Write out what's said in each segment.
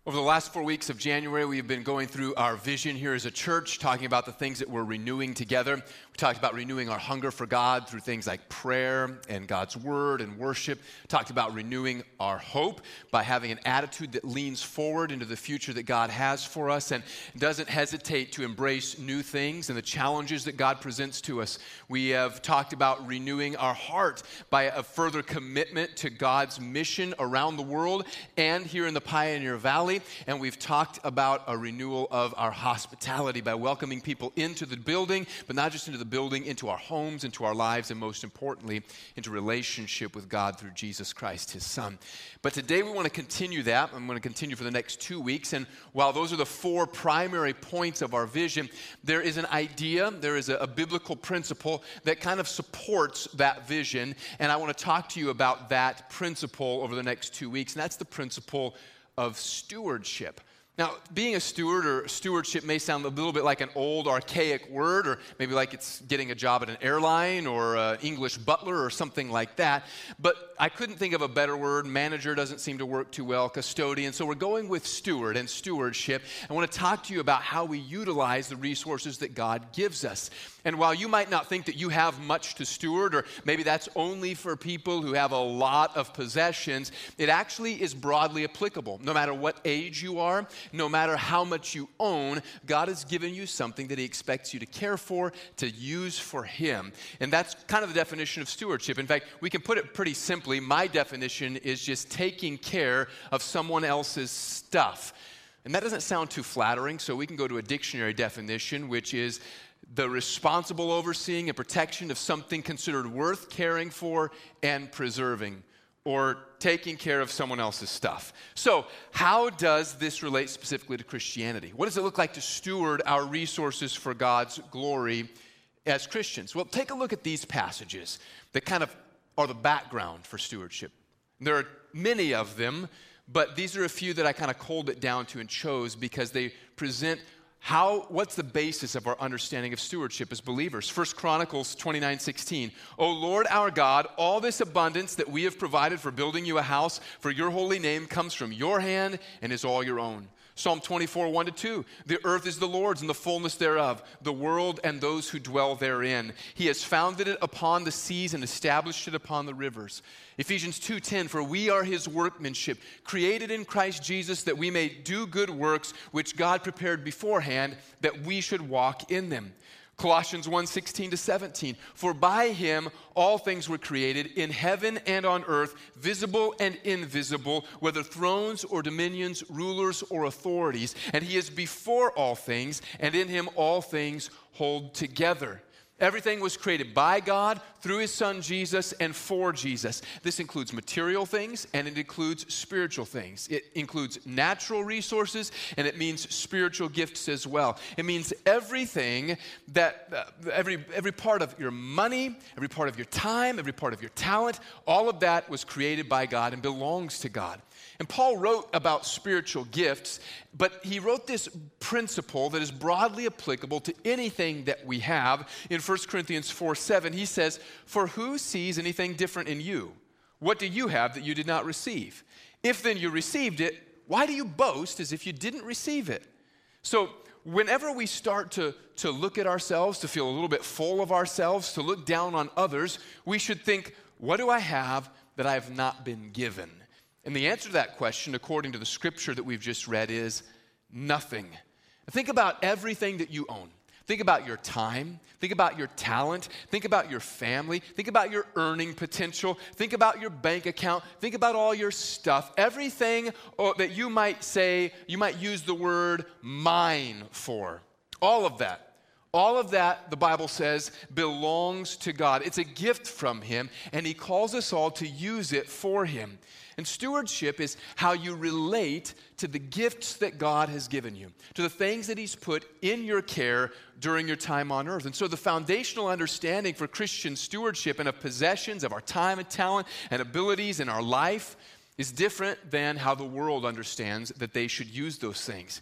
Over the last 4 weeks of January, we've been going through our vision here as a church, talking about the things that we're renewing together. We talked about renewing our hunger for God through things like prayer and God's word and worship. Talked about renewing our hope by having an attitude that leans forward into the future that God has for us and doesn't hesitate to embrace new things and the challenges that God presents to us. We have talked about renewing our heart by a further commitment to God's mission around the world and here in the Pioneer Valley. And we've talked about a renewal of our hospitality by welcoming people into the building, but not just into the building, into our homes, into our lives, and most importantly, into relationship with God through Jesus Christ, his Son. But today we want to continue that. I'm going to continue for the next 2 weeks. And while those are the 4 primary points of our vision, there is an idea, there is a biblical principle that kind of supports that vision. And I want to talk to you about that principle over the next 2 weeks. And that's the principle of stewardship. Now, being a steward or stewardship may sound a little bit like an old, archaic word, or maybe like it's getting a job at an airline or an English butler or something like that. But I couldn't think of a better word. Manager doesn't seem to work too well. Custodian. So we're going with steward and stewardship. I want to talk to you about how we utilize the resources that God gives us. And while you might not think that you have much to steward, or maybe that's only for people who have a lot of possessions, it actually is broadly applicable. No matter what age you are, no matter how much you own, God has given you something that he expects you to care for, to use for him. And that's kind of the definition of stewardship. In fact, we can put it pretty simply. My definition is just taking care of someone else's stuff. And that doesn't sound too flattering, so we can go to a dictionary definition, which is the responsible overseeing and protection of something considered worth caring for and preserving, or taking care of someone else's stuff. So how does this relate specifically to Christianity? What does it look like to steward our resources for God's glory as Christians? Well, take a look at these passages that kind of are the background for stewardship. There are many of them, but these are a few that I kind of culled it down to and chose because they present what's the basis of our understanding of stewardship as believers? 1 Chronicles 29:16. O Lord our God, all this abundance that we have provided for building you a house for your holy name comes from your hand and is all your own. Psalm 24:1-2. The earth is the Lord's and the fullness thereof, the world and those who dwell therein. He has founded it upon the seas and established it upon the rivers. Ephesians 2:10. For we are his workmanship, created in Christ Jesus that we may do good works, which God prepared beforehand that we should walk in them. Colossians 1:16-17. For by him all things were created in heaven and on earth, visible and invisible, whether thrones or dominions, rulers or authorities. And he is before all things, and in him all things hold together. Everything was created by God, through his son Jesus, and for Jesus. This includes material things, and it includes spiritual things. It includes natural resources, and it means spiritual gifts as well. It means everything that, every part of your money, every part of your time, every part of your talent, all of that was created by God and belongs to God. And Paul wrote about spiritual gifts, but he wrote this principle that is broadly applicable to anything that we have. In 1 Corinthians 4:7, he says, for who sees anything different in you? What do you have that you did not receive? If then you received it, why do you boast as if you didn't receive it? So whenever we start to look at ourselves, to feel a little bit full of ourselves, to look down on others, we should think, what do I have that I have not been given? And the answer to that question, according to the scripture that we've just read, is nothing. Think about everything that you own. Think about your time. Think about your talent. Think about your family. Think about your earning potential. Think about your bank account. Think about all your stuff. Everything that you might say, you might use the word mine for. All of that. All of that, the Bible says, belongs to God. It's a gift from him, and he calls us all to use it for him. And stewardship is how you relate to the gifts that God has given you, to the things that he's put in your care during your time on earth. And so the foundational understanding for Christian stewardship and of possessions, of our time and talent and abilities in our life is different than how the world understands that they should use those things.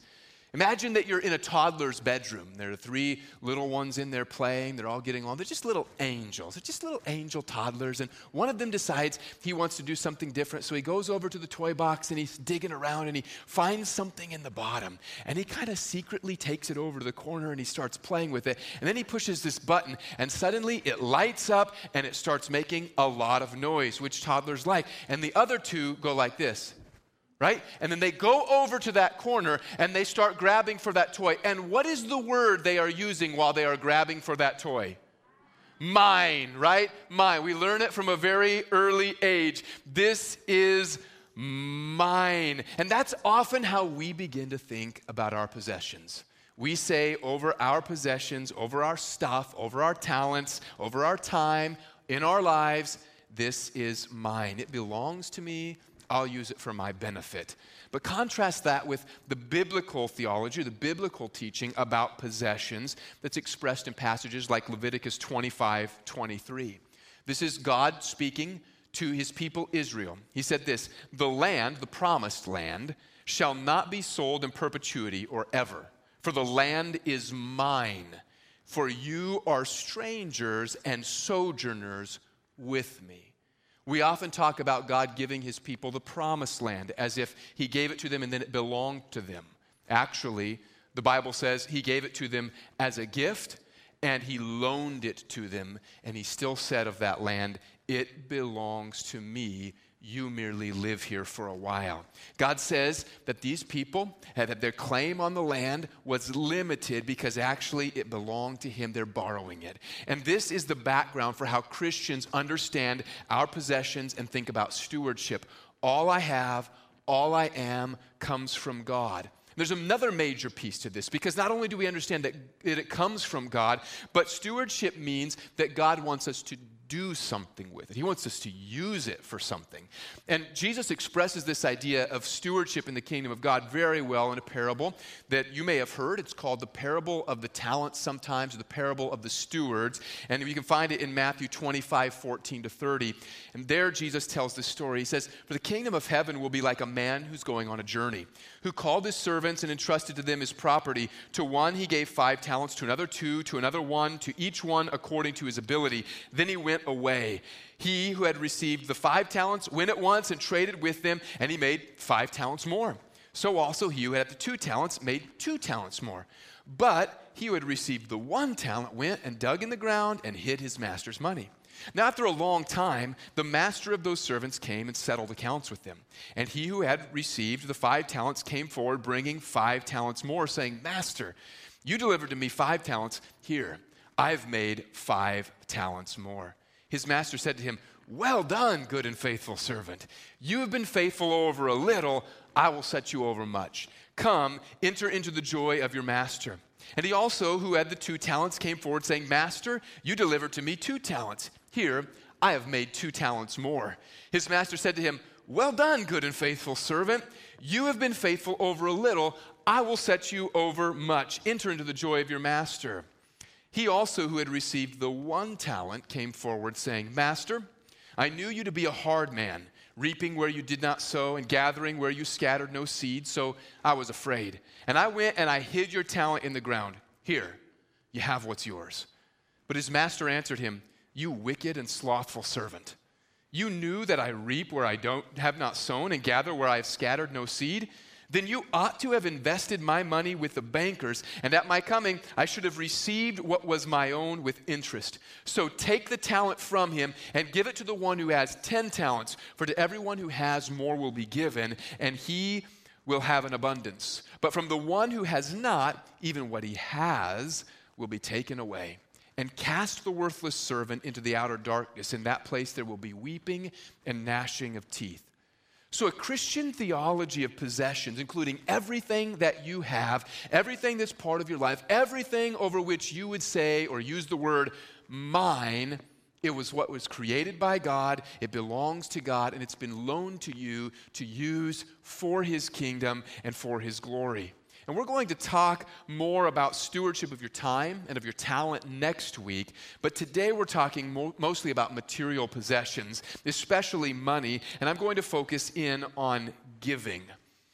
Imagine that you're in a toddler's bedroom. There are 3 little ones in there playing. They're all getting on. They're just little angels. They're just little angel toddlers. And one of them decides he wants to do something different. So he goes over to the toy box and he's digging around and he finds something in the bottom. And he kind of secretly takes it over to the corner and he starts playing with it. And then he pushes this button and suddenly it lights up and it starts making a lot of noise, which toddlers like. And the other 2 go like this. Right? And then they go over to that corner and they start grabbing for that toy. And what is the word they are using while they are grabbing for that toy? Mine, right? Mine. We learn it from a very early age. This is mine. And that's often how we begin to think about our possessions. We say over our possessions, over our stuff, over our talents, over our time, in our lives, this is mine. It belongs to me. I'll use it for my benefit. But contrast that with the biblical theology, the biblical teaching about possessions that's expressed in passages like Leviticus 25:23. This is God speaking to his people Israel. He said this, "The land, the promised land, shall not be sold in perpetuity or ever, for the land is mine, for you are strangers and sojourners with me." We often talk about God giving his people the promised land as if he gave it to them and then it belonged to them. Actually, the Bible says he gave it to them as a gift and he loaned it to them. And he still said of that land, "It belongs to me. You merely live here for a while." God says that these people, that their claim on the land was limited because actually it belonged to him. They're borrowing it. And this is the background for how Christians understand our possessions and think about stewardship. All I have, all I am comes from God. There's another major piece to this because not only do we understand that it comes from God, but stewardship means that God wants us to do something with it. He wants us to use it for something. And Jesus expresses this idea of stewardship in the kingdom of God very well in a parable that you may have heard. It's called the parable of the talents sometimes, or the parable of the stewards. And you can find it in Matthew 25:14-30. And there Jesus tells this story. He says, "For the kingdom of heaven will be like a man who's going on a journey, who called his servants and entrusted to them his property. To one he gave 5 talents, to another 2, to another 1, to each one according to his ability. Then he went away. He who had received the 5 talents went at once and traded with them, and he made 5 talents more. So also he who had the 2 talents made 2 talents more. But he who had received the 1 talent went and dug in the ground and hid his master's money. Now after a long time, the master of those servants came and settled accounts with them. And he who had received the 5 talents came forward, bringing 5 talents more, saying, 'Master, you delivered to me 5 talents. Here, I've made 5 talents more.' His master said to him, 'Well done, good and faithful servant. You have been faithful over a little. I will set you over much. Come, enter into the joy of your master.' And he also, who had the 2 talents, came forward saying, 'Master, you delivered to me 2 talents. Here, I have made 2 talents more.' His master said to him, 'Well done, good and faithful servant. You have been faithful over a little. I will set you over much. Enter into the joy of your master.' He also, who had received the 1 talent, came forward saying, 'Master, I knew you to be a hard man, reaping where you did not sow and gathering where you scattered no seed, so I was afraid. And I went and I hid your talent in the ground. Here, you have what's yours.' But his master answered him, 'You wicked and slothful servant. You knew that I reap where I have not sown and gather where I have scattered no seed. Then you ought to have invested my money with the bankers, and at my coming I should have received what was my own with interest. So take the talent from him and give it to the one who has 10 talents. For to everyone who has more will be given, and he will have an abundance. But from the one who has not, even what he has will be taken away. And cast the worthless servant into the outer darkness. In that place there will be weeping and gnashing of teeth.'" So a Christian theology of possessions, including everything that you have, everything that's part of your life, everything over which you would say or use the word mine, it was what was created by God, it belongs to God, and it's been loaned to you to use for his kingdom and for his glory. And we're going to talk more about stewardship of your time and of your talent next week. But today we're talking mostly about material possessions, especially money. And I'm going to focus in on giving.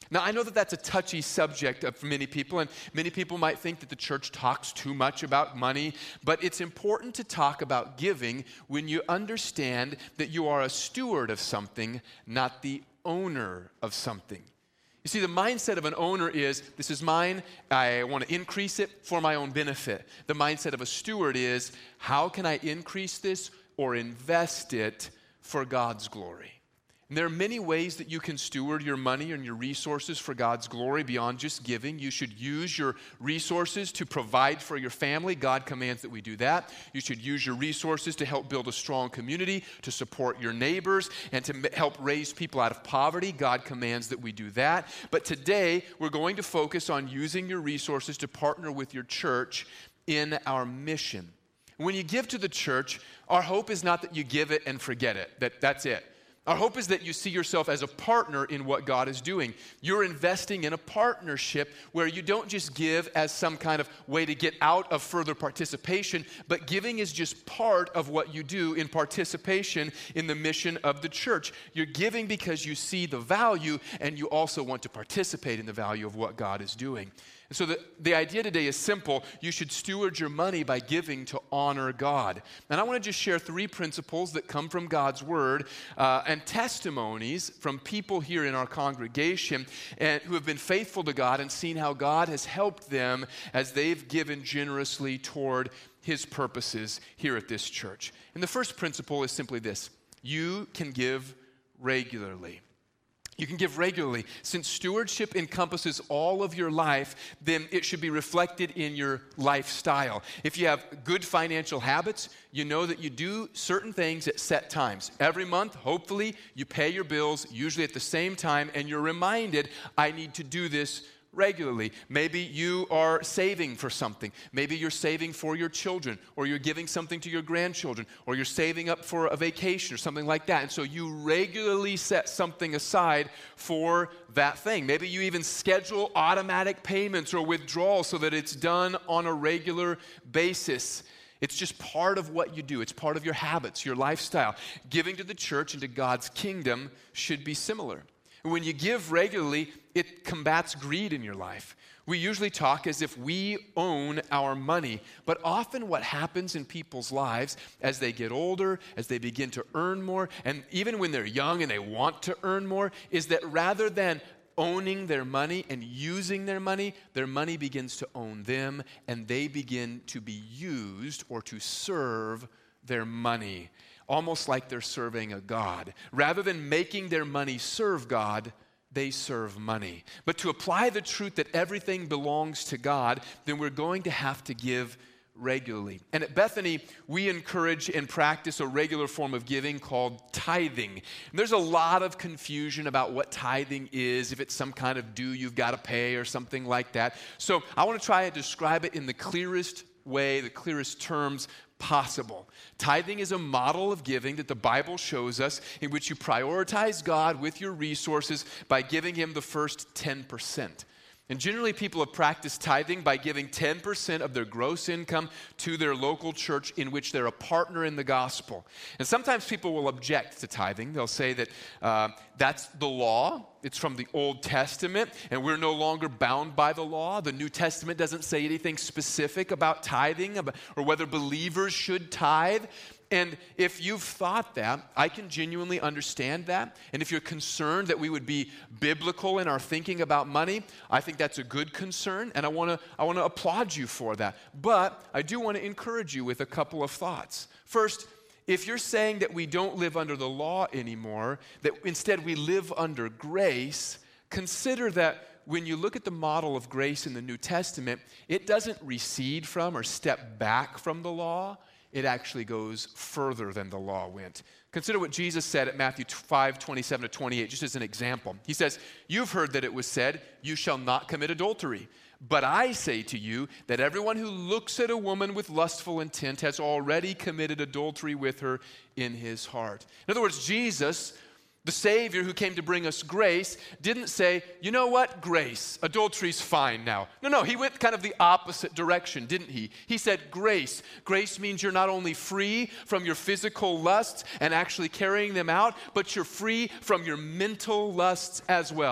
Now, I know that that's a touchy subject for many people, and many people might think that the church talks too much about money, but it's important to talk about giving when you understand that you are a steward of something, not the owner of something. You see, the mindset of an owner is, this is mine, I want to increase it for my own benefit. The mindset of a steward is, how can I increase this or invest it for God's glory? And there are many ways that you can steward your money and your resources for God's glory beyond just giving. You should use your resources to provide for your family. God commands that we do that. You should use your resources to help build a strong community, to support your neighbors, and to help raise people out of poverty. God commands that we do that. But today, we're going to focus on using your resources to partner with your church in our mission. When you give to the church, our hope is not that you give it and forget it, that's it. Our hope is that you see yourself as a partner in what God is doing. You're investing in a partnership where you don't just give as some kind of way to get out of further participation, but giving is just part of what you do in participation in the mission of the church. You're giving because you see the value, and you also want to participate in the value of what God is doing. And so the idea today is simple. You should steward your money by giving to honor God. And I want to just share 3 principles that come from God's Word and testimonies from people here in our congregation and who have been faithful to God and seen how God has helped them as they've given generously toward His purposes here at this church. And the first principle is simply this: you can give regularly. You can give regularly. Since stewardship encompasses all of your life, then it should be reflected in your lifestyle. If you have good financial habits, you know that you do certain things at set times. Every month, hopefully, you pay your bills, usually at the same time, and you're reminded, I need to do this regularly. Maybe you are saving for something. Maybe you're saving for your children, or you're giving something to your grandchildren, or you're saving up for a vacation or something like that. And so you regularly set something aside for that thing. Maybe you even schedule automatic payments or withdrawals so that it's done on a regular basis. It's just part of what you do. It's part of your habits, your lifestyle. Giving to the church and to God's kingdom should be similar. When you give regularly, it combats greed in your life. We usually talk as if we own our money, but often what happens in people's lives as they get older, as they begin to earn more, and even when they're young and they want to earn more, is that rather than owning their money and using their money begins to own them, and they begin to be used or to serve their money. Almost like they're serving a god. Rather than making their money serve God, they serve money. But to apply the truth that everything belongs to God, then we're going to have to give regularly. And at Bethany, we encourage and practice a regular form of giving called tithing. And there's a lot of confusion about what tithing is, if it's some kind of due you've got to pay or something like that. So I want to try and describe it in the clearest way, the clearest terms possible. Tithing is a model of giving that the Bible shows us in which you prioritize God with your resources by giving Him the first 10%. And generally, people have practiced tithing by giving 10% of their gross income to their local church in which they're a partner in the gospel. And sometimes people will object to tithing. They'll say that that's the law. It's from the Old Testament, and we're no longer bound by the law. The New Testament doesn't say anything specific about tithing or whether believers should tithe. And if you've thought that, I can genuinely understand that. And if you're concerned that we would be biblical in our thinking about money, I think that's a good concern, and I want to applaud you for that. But I do want to encourage you with a couple of thoughts. First, if you're saying that we don't live under the law anymore, that instead we live under grace, consider that when you look at the model of grace in the New Testament, it doesn't recede from or step back from the law. It actually goes further than the law went. Consider what Jesus said at Matthew 5:27-28, just as an example. He says, "You've heard that it was said, 'You shall not commit adultery.' But I say to you that everyone who looks at a woman with lustful intent has already committed adultery with her in his heart." In other words, Jesus, the Savior who came to bring us grace, didn't say, you know what, grace, adultery's fine now. No, he went kind of the opposite direction, didn't he? He said grace. Grace means you're not only free from your physical lusts and actually carrying them out, but you're free from your mental lusts as well.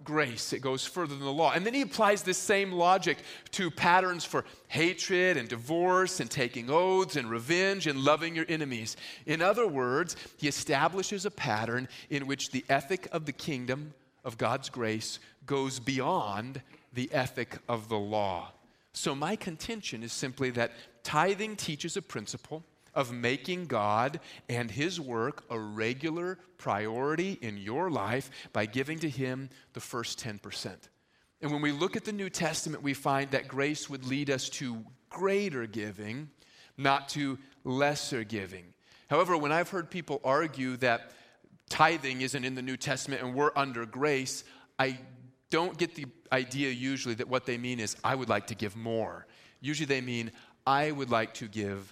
grace. It goes further than the law. And then he applies this same logic to patterns for hatred and divorce and taking oaths and revenge and loving your enemies. In other words, he establishes a pattern in which the ethic of the kingdom of God's grace goes beyond the ethic of the law. So my contention is simply that tithing teaches a principle of making God and his work a regular priority in your life by giving to him the first 10%. And when we look at the New Testament, we find that grace would lead us to greater giving, not to lesser giving. However, when I've heard people argue that tithing isn't in the New Testament and we're under grace, I don't get the idea usually that what they mean is, I would like to give more. Usually they mean, I would like to give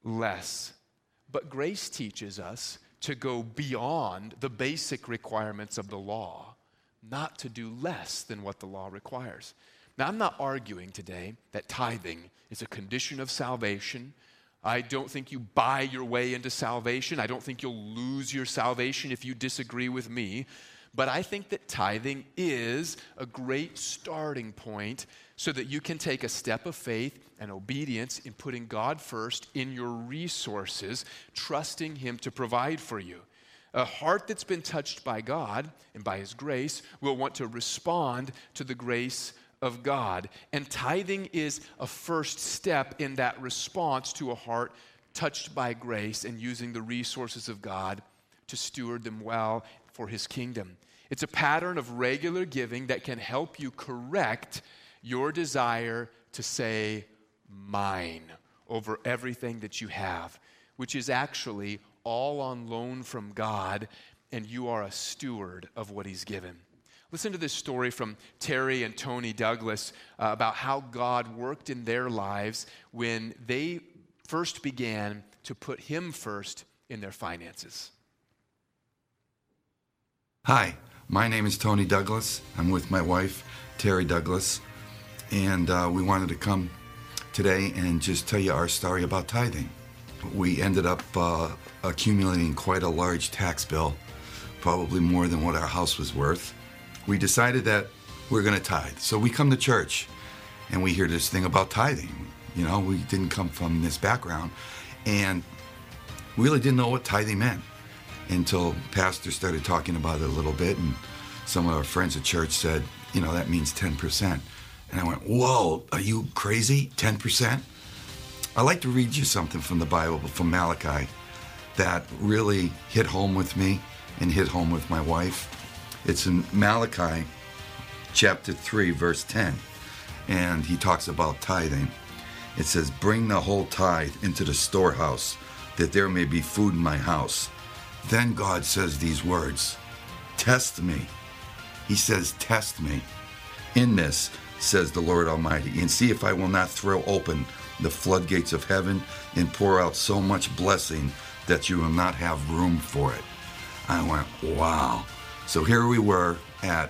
less. But grace teaches us to go beyond the basic requirements of the law, not to do less than what the law requires. Now, I'm not arguing today that tithing is a condition of salvation. I don't think you buy your way into salvation. I don't think you'll lose your salvation if you disagree with me. But I think that tithing is a great starting point so that you can take a step of faith and obedience in putting God first in your resources, trusting him to provide for you. A heart that's been touched by God and by his grace will want to respond to the grace of God. And tithing is a first step in that response to a heart touched by grace and using the resources of God to steward them well for his kingdom. It's a pattern of regular giving that can help you correct your desire to say mine over everything that you have, which is actually all on loan from God, and you are a steward of what he's given. Listen to this story from Terry and Tony Douglas about how God worked in their lives when they first began to put him first in their finances. Hi, my name is Tony Douglas. I'm with my wife, Terry Douglas, and we wanted to come today and just tell you our story about tithing. We ended up accumulating quite a large tax bill, probably more than what our house was worth. We decided that we're going to tithe. So we come to church and we hear this thing about tithing. You know, we didn't come from this background and we really didn't know what tithing meant until pastor started talking about it a little bit, and some of our friends at church said, you know, that means 10%. And I went, whoa, are you crazy? 10%? I'd like to read you something from the Bible, from Malachi, that really hit home with me and hit home with my wife. It's in Malachi chapter 3, verse 10, and he talks about tithing. It says, bring the whole tithe into the storehouse, that there may be food in my house. Then God says these words, test me. He says, test me in this, says the Lord Almighty, and see if I will not throw open the floodgates of heaven and pour out so much blessing that you will not have room for it. I went, wow. So here we were at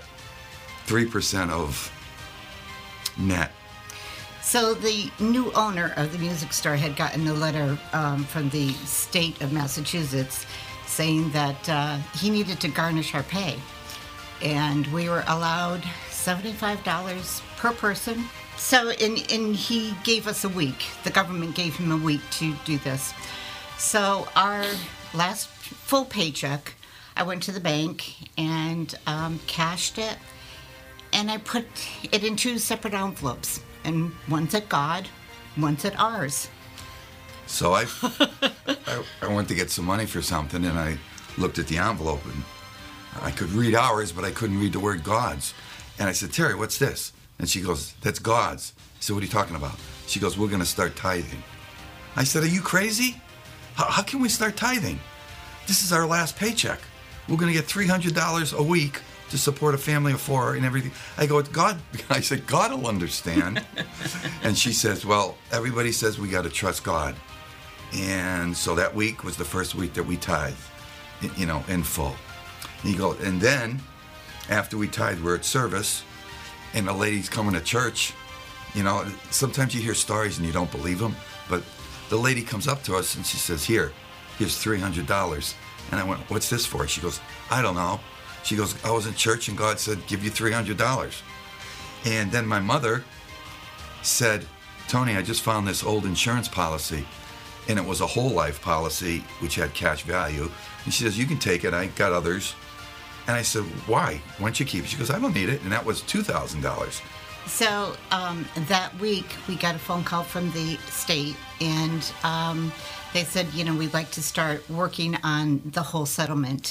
3% of net. So the new owner of the music store had gotten a letter from the state of Massachusetts saying that he needed to garnish our pay. And we were allowed $75 per person. So, and he gave us a week. The government gave him a week to do this. So our last full paycheck, I went to the bank and cashed it. And I put it in 2 separate envelopes. And one said God, one said ours. So I went to get some money for something, and I looked at the envelope, and I could read ours, but I couldn't read the word God's. And I said, Terry, what's this? And she goes, that's God's. I said, what are you talking about? She goes, we're going to start tithing. I said, are you crazy? How can we start tithing? This is our last paycheck. We're going to get $300 a week to support a family of 4 and everything. I go, God, I said, God will understand. And she says, well, everybody says we got to trust God. And so that week was the first week that we tithe, you know, in full. And you go, and then after we tithe, we're at service, and the lady's coming to church. You know, sometimes you hear stories and you don't believe them, but the lady comes up to us and she says, here's $300. And I went, what's this for? She goes, I don't know. She goes, I was in church and God said, give you $300. And then my mother said, Tony, I just found this old insurance policy, and it was a whole life policy, which had cash value. And she says, you can take it. I got others. And I said, why? Why don't you keep it? She goes, I don't need it. And that was $2,000. So that week, we got a phone call from the state, and they said, we'd like to start working on the whole settlement.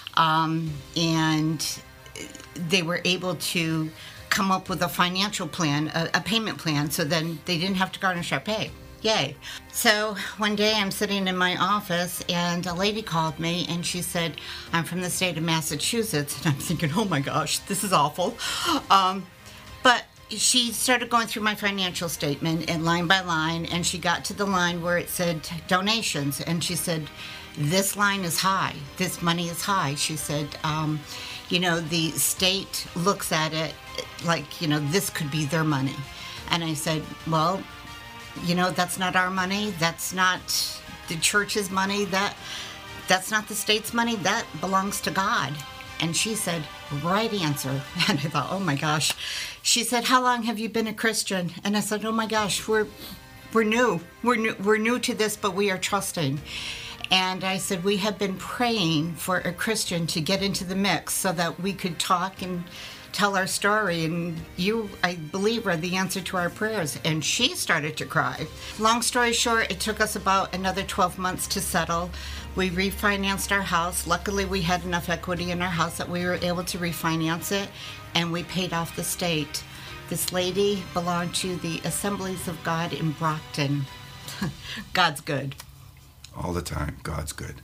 And they were able to come up with a financial plan, a payment plan, so then they didn't have to garnish our pay. Yay. So one day I'm sitting in my office and a lady called me and she said, I'm from the state of Massachusetts. And I'm thinking, oh my gosh, this is awful. But she started going through my financial statement and line by line, and she got to the line where it said donations. And she said, this line is high. This money is high. She said, the state looks at it like, this could be their money. And I said, well, that's not our money. That's not the church's money. That's not the state's money. That belongs to God. And she said, right answer. And I thought, oh my gosh. She said, how long have you been a Christian? And I said, oh my gosh, we're new. We're new to this, but we are trusting. And I said, we have been praying for a Christian to get into the mix so that we could talk and tell our story, and you, I believe, are the answer to our prayers. And she started to cry. Long story short, it took us about another 12 months to settle. We refinanced our house. Luckily, we had enough equity in our house that we were able to refinance it, and we paid off the state. This lady belonged to the Assemblies of God in Brockton. God's good. All the time, God's good.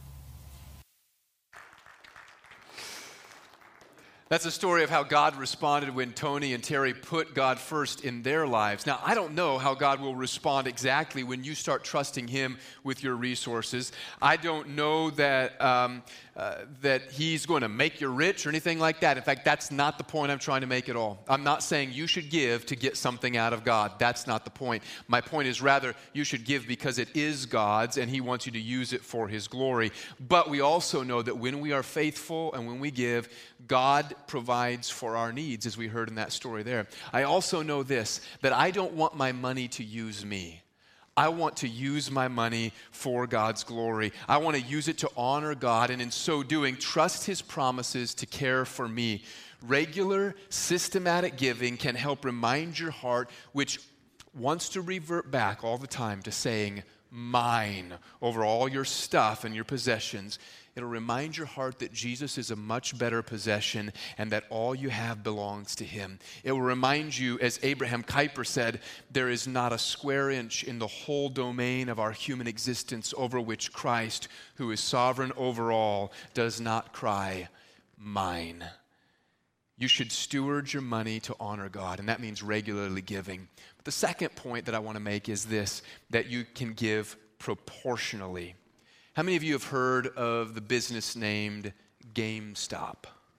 That's a story of how God responded when Tony and Terry put God first in their lives. Now, I don't know how God will respond exactly when you start trusting Him with your resources. I don't know that that He's going to make you rich or anything like that. In fact, that's not the point I'm trying to make at all. I'm not saying you should give to get something out of God. That's not the point. My point is rather you should give because it is God's and He wants you to use it for His glory. But we also know that when we are faithful and when we give, God provides for our needs, as we heard in that story there. I also know this, that I don't want my money to use me. I want to use my money for God's glory. I want to use it to honor God, and in so doing, trust His promises to care for me. Regular, systematic giving can help remind your heart, which wants to revert back all the time to saying, mine, over all your stuff and your possessions. It'll remind your heart that Jesus is a much better possession and that all you have belongs to Him. It will remind you, as Abraham Kuyper said, there is not a square inch in the whole domain of our human existence over which Christ, who is sovereign over all, does not cry, mine. You should steward your money to honor God, and that means regularly giving. But the second point that I want to make is this, that you can give proportionally. How many of you have heard of the business named GameStop?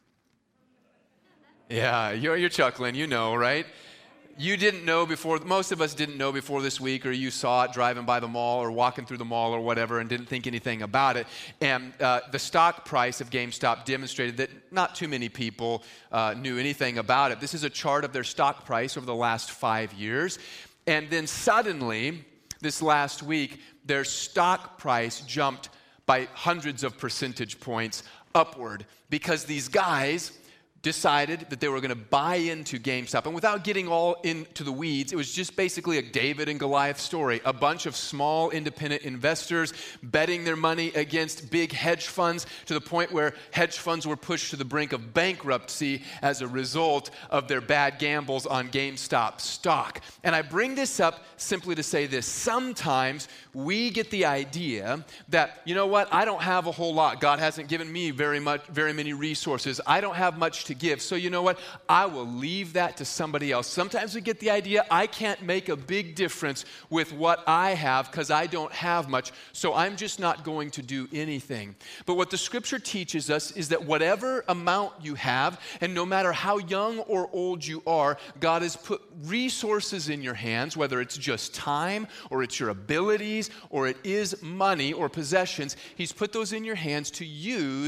Yeah, you're chuckling, you know, right? You didn't know before, most of us didn't know before this week, or you saw it driving by the mall or walking through the mall or whatever and didn't think anything about it. And the stock price of GameStop demonstrated that not too many people knew anything about it. This is a chart of their stock price over the last 5 years. And then suddenly, this last week, their stock price jumped by hundreds of percentage points upward because these guys decided that they were going to buy into GameStop. And without getting all into the weeds, it was just basically a David and Goliath story. A bunch of small independent investors betting their money against big hedge funds to the point where hedge funds were pushed to the brink of bankruptcy as a result of their bad gambles on GameStop stock. And I bring this up simply to say this. Sometimes we get the idea that, you know what, I don't have a whole lot. God hasn't given me very many resources. I don't have much to give. So you know what? I will leave that to somebody else. Sometimes we get the idea I can't make a big difference with what I have because I don't have much, so I'm just not going to do anything. But what the Scripture teaches us is that whatever amount you have, and no matter how young or old you are, God has put resources in your hands, whether it's just time or it's your abilities or it is money or possessions. He's put those in your hands to use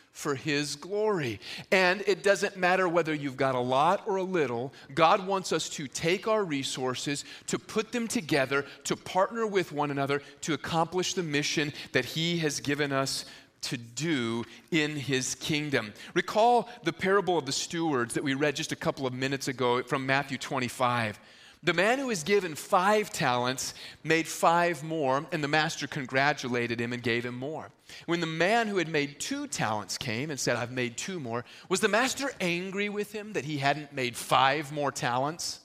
for his glory. And it doesn't matter whether you've got a lot or a little. God wants us to take our resources, to put them together, to partner with one another, to accomplish the mission that he has given us to do in his kingdom. Recall the parable of the stewards that we read just a couple of minutes ago from Matthew 25. The man who was given 5 talents made 5 more, and the master congratulated him and gave him more. When the man who had made 2 talents came and said, I've made 2 more, was the master angry with him that he hadn't made 5 more talents?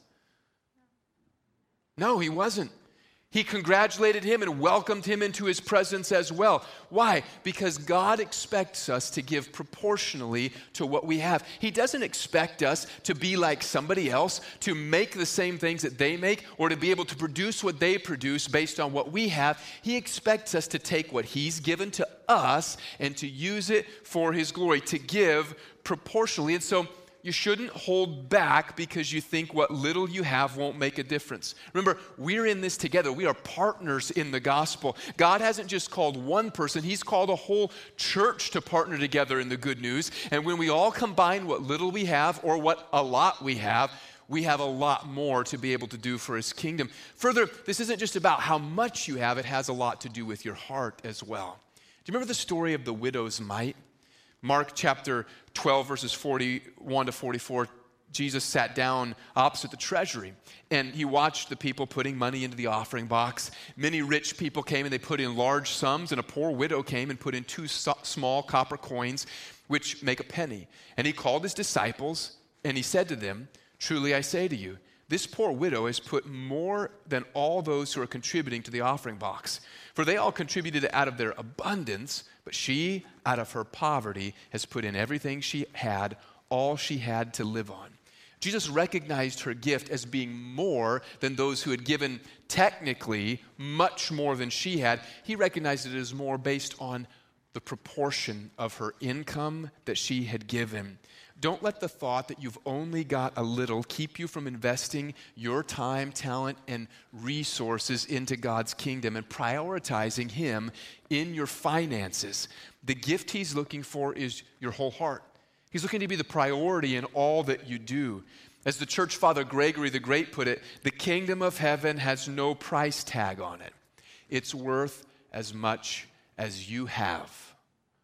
No, he wasn't. He congratulated him and welcomed him into his presence as well. Why? Because God expects us to give proportionally to what we have. He doesn't expect us to be like somebody else, to make the same things that they make, or to be able to produce what they produce based on what we have. He expects us to take what he's given to us and to use it for his glory, to give proportionally. And so you shouldn't hold back because you think what little you have won't make a difference. Remember, we're in this together. We are partners in the gospel. God hasn't just called one person. He's called a whole church to partner together in the good news. And when we all combine what little we have or what a lot we have a lot more to be able to do for his kingdom. Further, this isn't just about how much you have. It has a lot to do with your heart as well. Do you remember the story of the widow's mite? Mark chapter 12, verses 41 to 44, Jesus sat down opposite the treasury, and he watched the people putting money into the offering box. Many rich people came, and they put in large sums, and a poor widow came and put in 2 small copper coins, which make a penny. And he called his disciples, and he said to them, truly I say to you, this poor widow has put more than all those who are contributing to the offering box. For they all contributed out of their abundance, but she, out of her poverty, has put in everything she had, all she had to live on. Jesus recognized her gift as being more than those who had given technically much more than she had. He recognized it as more based on the proportion of her income that she had given. Don't let the thought that you've only got a little keep you from investing your time, talent, and resources into God's kingdom and prioritizing him in your finances. The gift he's looking for is your whole heart. He's looking to be the priority in all that you do. As the church father Gregory the Great put it, the kingdom of heaven has no price tag on it. It's worth as much as you have.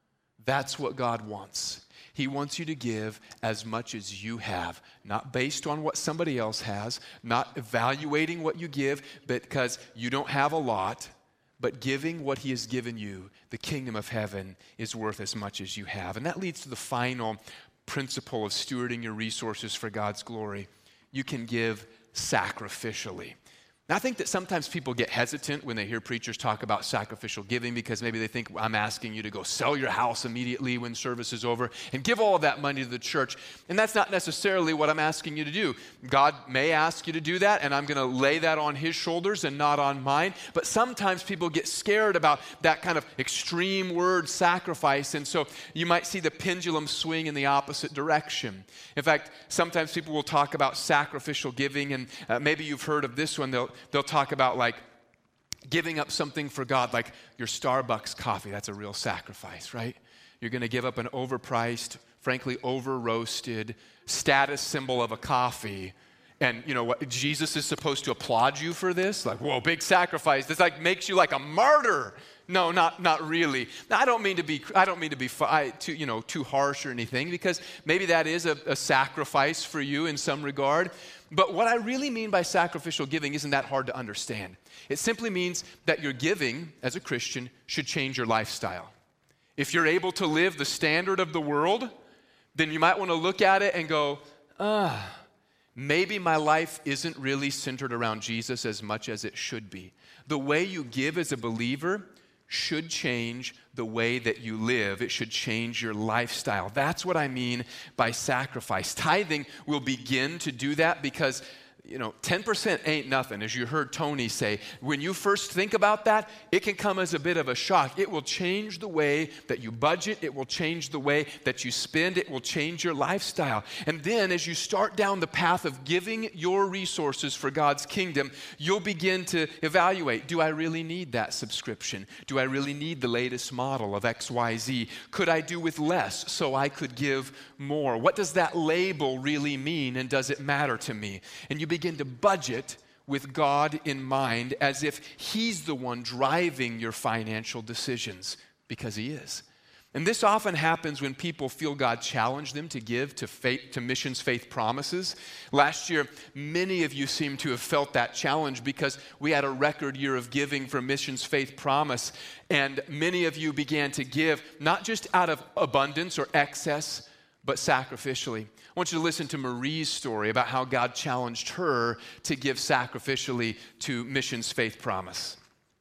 That's what God wants. He wants you to give as much as you have, not based on what somebody else has, not evaluating what you give because you don't have a lot, but giving what he has given you. The kingdom of heaven is worth as much as you have. And that leads to the final principle of stewarding your resources for God's glory. You can give sacrificially. Now, I think that sometimes people get hesitant when they hear preachers talk about sacrificial giving because maybe they think I'm asking you to go sell your house immediately when service is over and give all of that money to the church. And that's not necessarily what I'm asking you to do. God may ask you to do that, and I'm going to lay that on his shoulders and not on mine. But sometimes people get scared about that kind of extreme word sacrifice, and so you might see the pendulum swing in the opposite direction. In fact, sometimes people will talk about sacrificial giving, and maybe you've heard of this one. They'll talk about like giving up something for God, like your Starbucks coffee. That's a real sacrifice, right? You're going to give up an overpriced, frankly, over-roasted status symbol of a coffee. And you know what? Jesus is supposed to applaud you for this? Like, whoa, big sacrifice. This like makes you like a martyr. No, not really. Now, I don't mean to be too harsh or anything, because maybe that is a sacrifice for you in some regard. But what I really mean by sacrificial giving isn't that hard to understand. It simply means that your giving as a Christian should change your lifestyle. If you're able to live the standard of the world, then you might want to look at it and go, maybe my life isn't really centered around Jesus as much as it should be. The way you give as a believer should change the way that you live. It should change your lifestyle. That's what I mean by sacrifice. Tithing will begin to do that because 10% ain't nothing. As you heard Tony say, when you first think about that, it can come as a bit of a shock. It will change the way that you budget. It will change the way that you spend. It will change your lifestyle. And then as you start down the path of giving your resources for God's kingdom, you'll begin to evaluate, do I really need that subscription? Do I really need the latest model of XYZ? Could I do with less so I could give more? What does that label really mean, and does it matter to me? And you begin to budget with God in mind as if He's the one driving your financial decisions, because He is. And this often happens when people feel God challenge them to give to Missions Faith Promises. Last year, many of you seem to have felt that challenge because we had a record year of giving for Missions Faith Promise, and many of you began to give not just out of abundance or excess, but sacrificially. I want you to listen to Marie's story about how God challenged her to give sacrificially to Missions Faith Promise.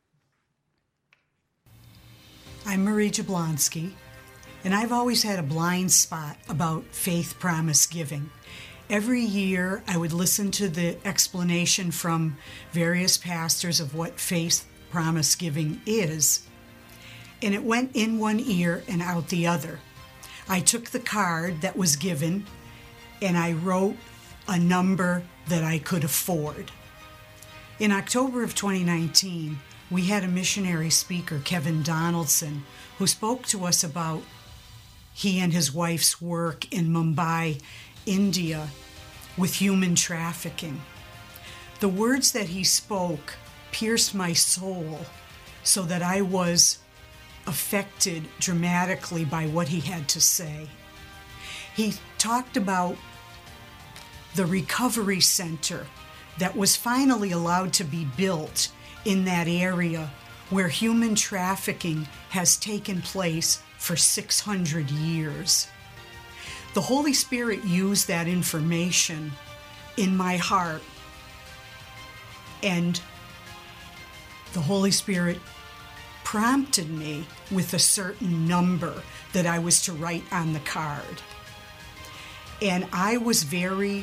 I'm Marie Jablonski, and I've always had a blind spot about Faith Promise giving. Every year, I would listen to the explanation from various pastors of what Faith Promise giving is, and it went in one ear and out the other. I took the card that was given and I wrote a number that I could afford. In October of 2019, we had a missionary speaker, Kevin Donaldson, who spoke to us about he and his wife's work in Mumbai, India, with human trafficking. The words that he spoke pierced my soul so that I was affected dramatically by what he had to say. He talked about the recovery center that was finally allowed to be built in that area where human trafficking has taken place for 600 years. The Holy Spirit used that information in my heart, and the Holy Spirit prompted me with a certain number that I was to write on the card. And I was very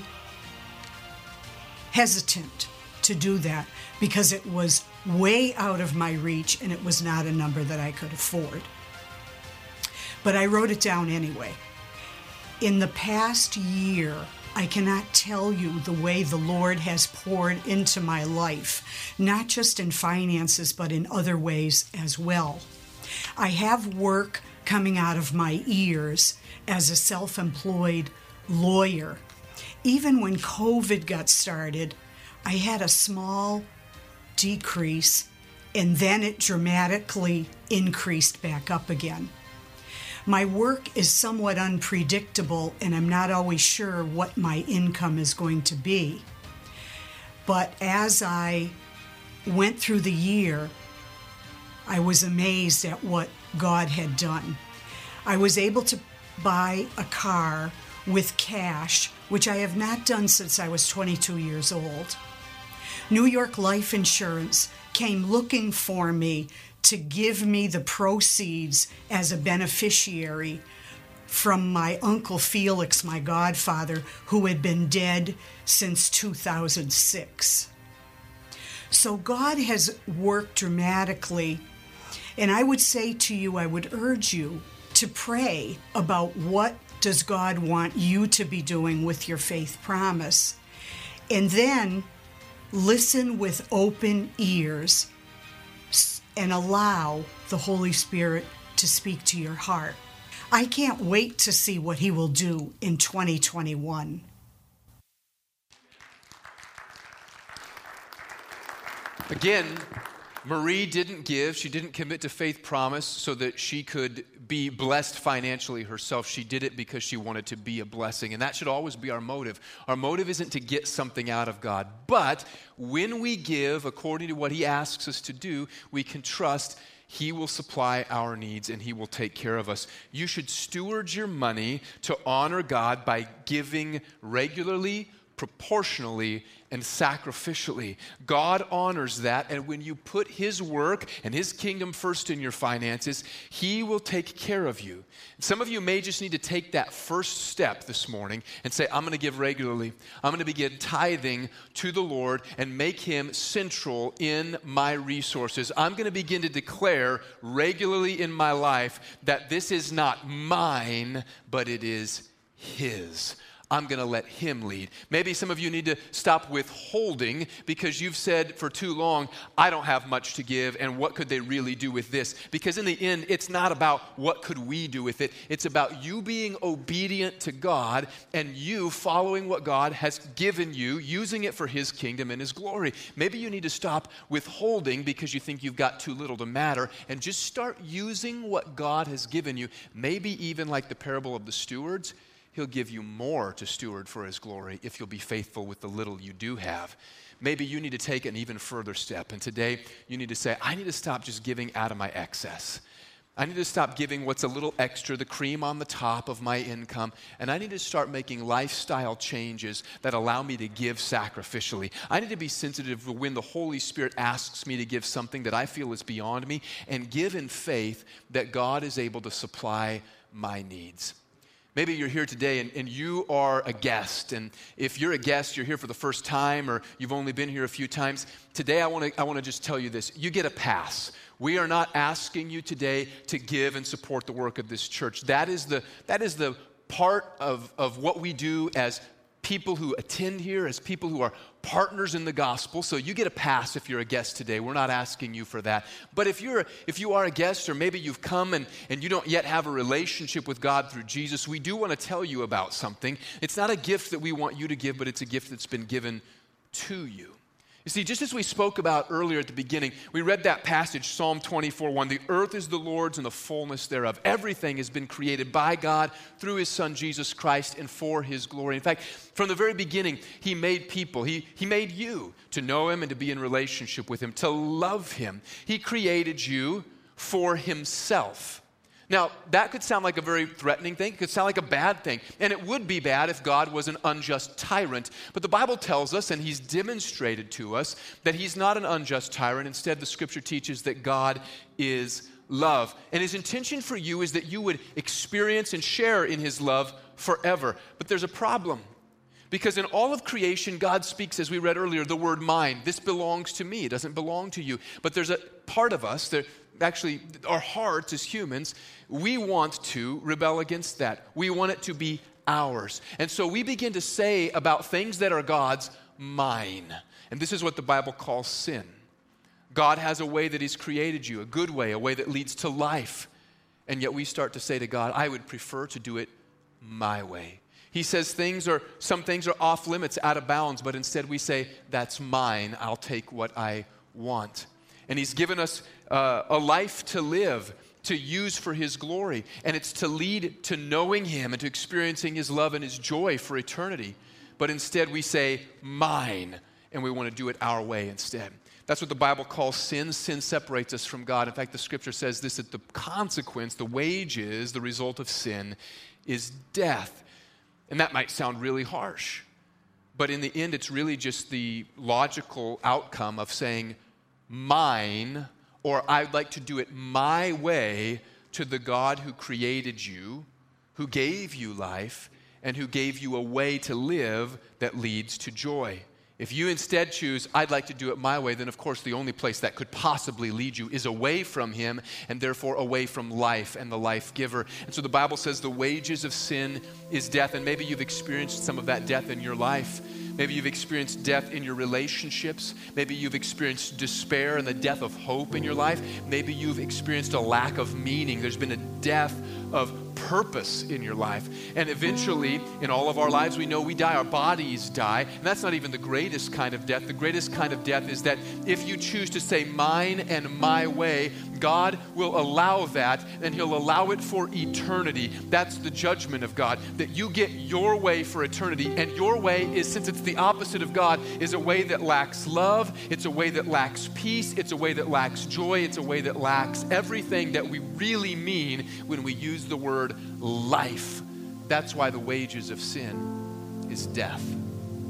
hesitant to do that because it was way out of my reach and it was not a number that I could afford. But I wrote it down anyway. In the past year, I cannot tell you the way the Lord has poured into my life, not just in finances, but in other ways as well. I have work coming out of my ears as a self-employed lawyer. Even when COVID got started, I had a small decrease, and then it dramatically increased back up again. My work is somewhat unpredictable, and I'm not always sure what my income is going to be. But as I went through the year, I was amazed at what God had done. I was able to buy a car with cash, which I have not done since I was 22 years old. New York Life Insurance came looking for me to give me the proceeds as a beneficiary from my Uncle Felix, my godfather, who had been dead since 2006. So God has worked dramatically, and I would say to you, I would urge you to pray about what does God want you to be doing with your faith promise, and then listen with open ears and allow the Holy Spirit to speak to your heart. I can't wait to see what He will do in 2021. Again, Marie didn't give, she didn't commit to faith promise so that she could be blessed financially herself. She did it because she wanted to be a blessing, and that should always be our motive. Our motive isn't to get something out of God, but when we give according to what He asks us to do, we can trust He will supply our needs and He will take care of us. You should steward your money to honor God by giving regularly, proportionally and sacrificially. God honors that, and when you put his work and his kingdom first in your finances, he will take care of you. Some of you may just need to take that first step this morning and say, I'm going to give regularly. I'm going to begin tithing to the Lord and make him central in my resources. I'm going to begin to declare regularly in my life that this is not mine, but it is his. I'm going to let him lead. Maybe some of you need to stop withholding because you've said for too long, I don't have much to give, and what could they really do with this? Because in the end, it's not about what could we do with it. It's about you being obedient to God and you following what God has given you, using it for his kingdom and his glory. Maybe you need to stop withholding because you think you've got too little to matter and just start using what God has given you. Maybe even like the parable of the stewards, he'll give you more to steward for his glory if you'll be faithful with the little you do have. Maybe you need to take an even further step. And today you need to say, I need to stop just giving out of my excess. I need to stop giving what's a little extra, the cream on the top of my income. And I need to start making lifestyle changes that allow me to give sacrificially. I need to be sensitive to when the Holy Spirit asks me to give something that I feel is beyond me and give in faith that God is able to supply my needs. Maybe you're here today and you are a guest. And if you're a guest, you're here for the first time or you've only been here a few times. Today, I want to just tell you this. You get a pass. We are not asking you today to give and support the work of this church. That is the part of what we do as people who attend here, as people who are partners in the gospel. So you get a pass if you're a guest today. We're not asking you for that. But if you are a guest, or maybe you've come and you don't yet have a relationship with God through Jesus, we do want to tell you about something. It's not a gift that we want you to give, but it's a gift that's been given to you. You see, just as we spoke about earlier at the beginning, we read that passage, Psalm 24:1. The earth is the Lord's and the fullness thereof. Everything has been created by God through his Son, Jesus Christ, and for his glory. In fact, from the very beginning, he made people. He made you to know him and to be in relationship with him, to love him. He created you for himself. Now, that could sound like a very threatening thing. It could sound like a bad thing. And it would be bad if God was an unjust tyrant. But the Bible tells us, and he's demonstrated to us, that he's not an unjust tyrant. Instead, the scripture teaches that God is love. And his intention for you is that you would experience and share in his love forever. But there's a problem. Because in all of creation, God speaks, as we read earlier, the word mine. This belongs to me. It doesn't belong to you. But there's a part of us, actually our hearts as humans, we want to rebel against that. We want it to be ours. And so we begin to say about things that are God's, mine. And this is what the Bible calls sin. God has a way that he's created you, a good way, a way that leads to life. And yet we start to say to God, I would prefer to do it my way. He says some things are off limits, out of bounds, but instead we say, that's mine, I'll take what I want. And he's given us a life to live, to use for his glory. And it's to lead to knowing him and to experiencing his love and his joy for eternity. But instead we say, mine, and we want to do it our way instead. That's what the Bible calls sin. Sin separates us from God. In fact, the scripture says this, that the consequence, the wages, the result of sin is death. And that might sound really harsh. But in the end, it's really just the logical outcome of saying, mine, or I'd like to do it my way to the God who created you, who gave you life, and who gave you a way to live that leads to joy. If you instead choose, I'd like to do it my way, then of course the only place that could possibly lead you is away from him and therefore away from life and the life giver. And so the Bible says the wages of sin is death, and maybe you've experienced some of that death in your life. Maybe you've experienced death in your relationships. Maybe you've experienced despair and the death of hope in your life. Maybe you've experienced a lack of meaning. There's been a death of purpose in your life. And eventually, in all of our lives, we know we die. Our bodies die. And that's not even the greatest kind of death. The greatest kind of death is that if you choose to say mine and my way, God will allow that, and he'll allow it for eternity. That's the judgment of God, that you get your way for eternity. And your way is, since it's the opposite of God, is a way that lacks love. It's a way that lacks peace. It's a way that lacks joy. It's a way that lacks everything that we really mean when we use the word life. That's why the wages of sin is death.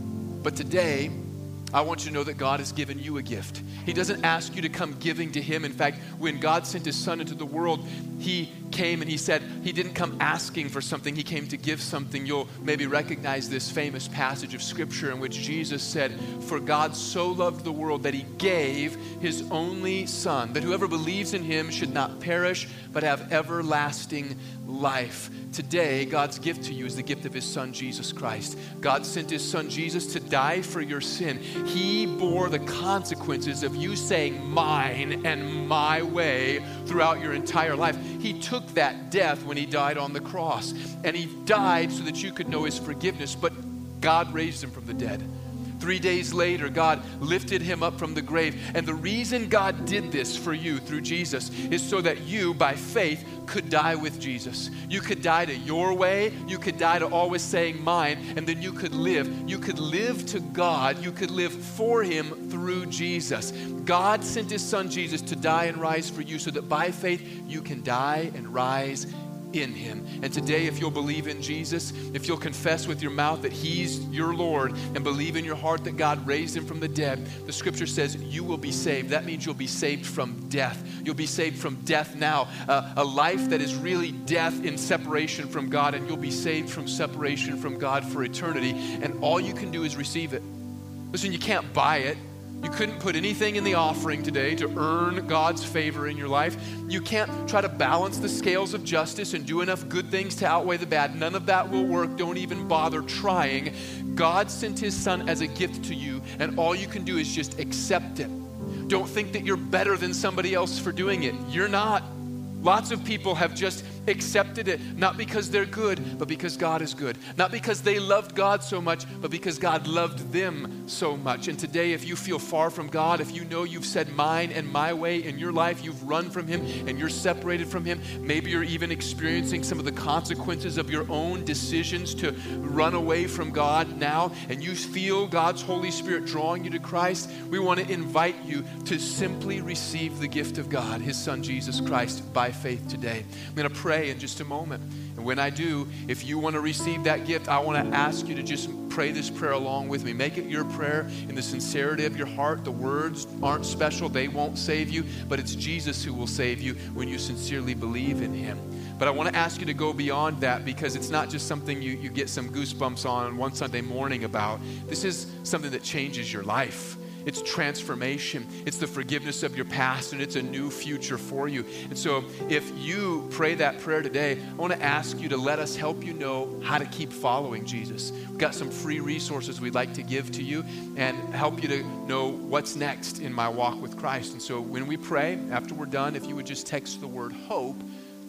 But today, I want you to know that God has given you a gift. He doesn't ask you to come giving to him. In fact, when God sent his son into the world, he came and he said he didn't come asking for something. He came to give something. You'll maybe recognize this famous passage of scripture in which Jesus said, "For God so loved the world that he gave his only son, that whoever believes in him should not perish, but have everlasting life." Today, God's gift to you is the gift of his son, Jesus Christ. God sent his son, Jesus, to die for your sin. He bore the consequences of you saying mine and my way throughout your entire life. He took that death when he died on the cross. And he died so that you could know his forgiveness, but God raised him from the dead. 3 days later, God lifted him up from the grave. And the reason God did this for you through Jesus is so that you, by faith, could die with Jesus. You could die to your way. You could die to always saying mine. And then you could live. You could live to God. You could live for him through Jesus. God sent his son Jesus to die and rise for you so that by faith you can die and rise in him. And today, if you'll believe in Jesus, if you'll confess with your mouth that he's your Lord and believe in your heart that God raised him from the dead, the scripture says you will be saved. That means you'll be saved from death. You'll be saved from death now, a life that is really death in separation from God, and you'll be saved from separation from God for eternity. And all you can do is receive it. Listen, you can't buy it. You couldn't put anything in the offering today to earn God's favor in your life. You can't try to balance the scales of justice and do enough good things to outweigh the bad. None of that will work. Don't even bother trying. God sent his son as a gift to you, and all you can do is just accept it. Don't think that you're better than somebody else for doing it. You're not. Lots of people have just accepted it, not because they're good, but because God is good. Not because they loved God so much, but because God loved them so much. And today, if you feel far from God, if you know you've said mine and my way in your life, you've run from him and you're separated from him, maybe you're even experiencing some of the consequences of your own decisions to run away from God now, and you feel God's Holy Spirit drawing you to Christ, we want to invite you to simply receive the gift of God, his son Jesus Christ, by faith today. I'm going to pray in just a moment. And when I do, if you want to receive that gift, I want to ask you to just pray this prayer along with me. Make it your prayer in the sincerity of your heart. The words aren't special. They won't save you, but it's Jesus who will save you when you sincerely believe in him. But I want to ask you to go beyond that, because it's not just something you get some goosebumps on one Sunday morning about. This is something that changes your life. It's transformation. It's the forgiveness of your past, and it's a new future for you. And so if you pray that prayer today, I want to ask you to let us help you know how to keep following Jesus. We've got some free resources we'd like to give to you and help you to know what's next in my walk with Christ. And so when we pray, after we're done, if you would just text the word HOPE to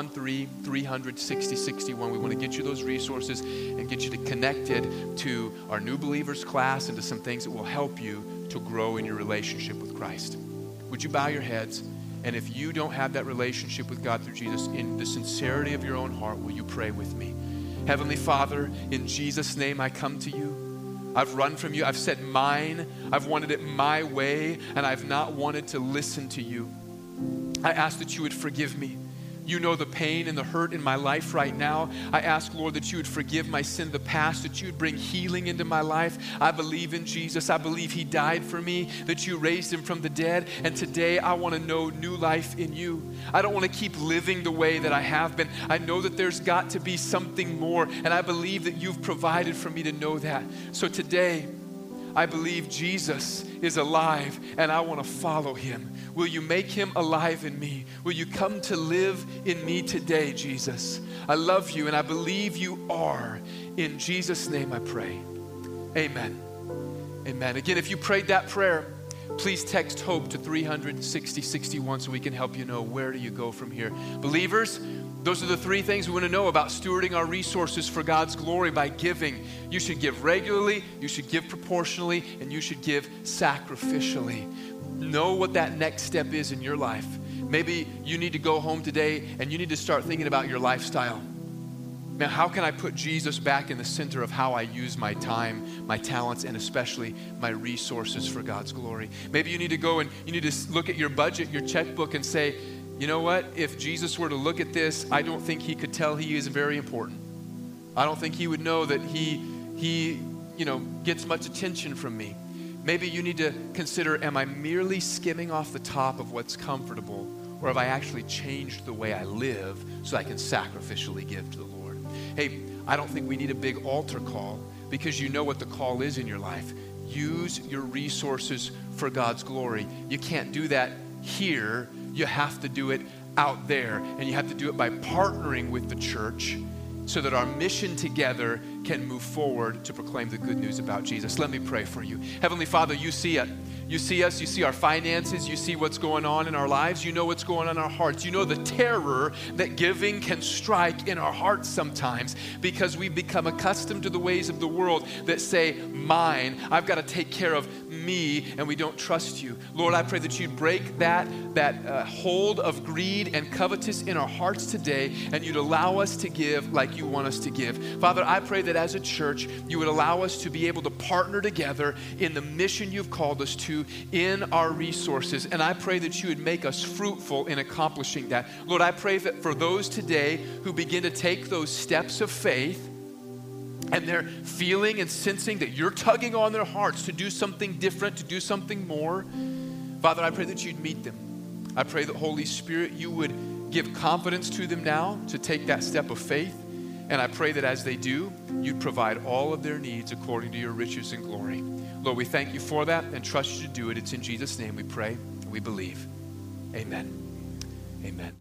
413-300-6061. We want to get you those resources and get you to connected to our new believers class and to some things that will help you to grow in your relationship with Christ. Would you bow your heads? And if you don't have that relationship with God through Jesus, in the sincerity of your own heart, will you pray with me? Heavenly Father, in Jesus' name I come to you. I've run from you. I've said mine. I've wanted it my way, and I've not wanted to listen to you. I ask that you would forgive me. You know the pain and the hurt in my life right now. I ask, Lord, that you would forgive my sin of the past, that you would bring healing into my life. I believe in Jesus. I believe he died for me, that you raised him from the dead. And today I want to know new life in you. I don't want to keep living the way that I have been. I know that there's got to be something more, and I believe that you've provided for me to know that. So today, I believe Jesus is alive, and I want to follow him. Will you make him alive in me? Will you come to live in me today, Jesus? I love you, and I believe you are. In Jesus' name I pray. Amen. Amen. Again, if you prayed that prayer, please text HOPE to 300-6061 so we can help you know where do you go from here. Believers, those are the three things we want to know about stewarding our resources for God's glory by giving. You should give regularly, you should give proportionally, and you should give sacrificially. Know what that next step is in your life. Maybe you need to go home today and you need to start thinking about your lifestyle. Man, how can I put Jesus back in the center of how I use my time, my talents, and especially my resources for God's glory? Maybe you need to go and you need to look at your budget, your checkbook, and say, you know what? If Jesus were to look at this, I don't think he could tell he is very important. I don't think he would know that he gets much attention from me. Maybe you need to consider, am I merely skimming off the top of what's comfortable, or have I actually changed the way I live so I can sacrificially give to the Lord? Hey, I don't think we need a big altar call, because you know what the call is in your life. Use your resources for God's glory. You can't do that here. You have to do it out there, and you have to do it by partnering with the church so that our mission together can move forward to proclaim the good news about Jesus. Let me pray for you. Heavenly Father, you see it. You see us, you see our finances, you see what's going on in our lives, you know what's going on in our hearts. You know the terror that giving can strike in our hearts sometimes, because we've become accustomed to the ways of the world that say, mine, I've got to take care of me, and we don't trust you. Lord, I pray that you'd break that hold of greed and covetous in our hearts today, and you'd allow us to give like you want us to give. Father, I pray that as a church, you would allow us to be able to partner together in the mission you've called us to in our resources. And I pray that you would make us fruitful in accomplishing that. Lord, I pray that for those today who begin to take those steps of faith, and they're feeling and sensing that you're tugging on their hearts to do something different, to do something more, Father, I pray that you'd meet them. I pray that, Holy Spirit, you would give confidence to them now to take that step of faith. And I pray that as they do, you'd provide all of their needs according to your riches and glory. Lord, we thank you for that and trust you to do it. It's in Jesus' name we pray and we believe. Amen. Amen.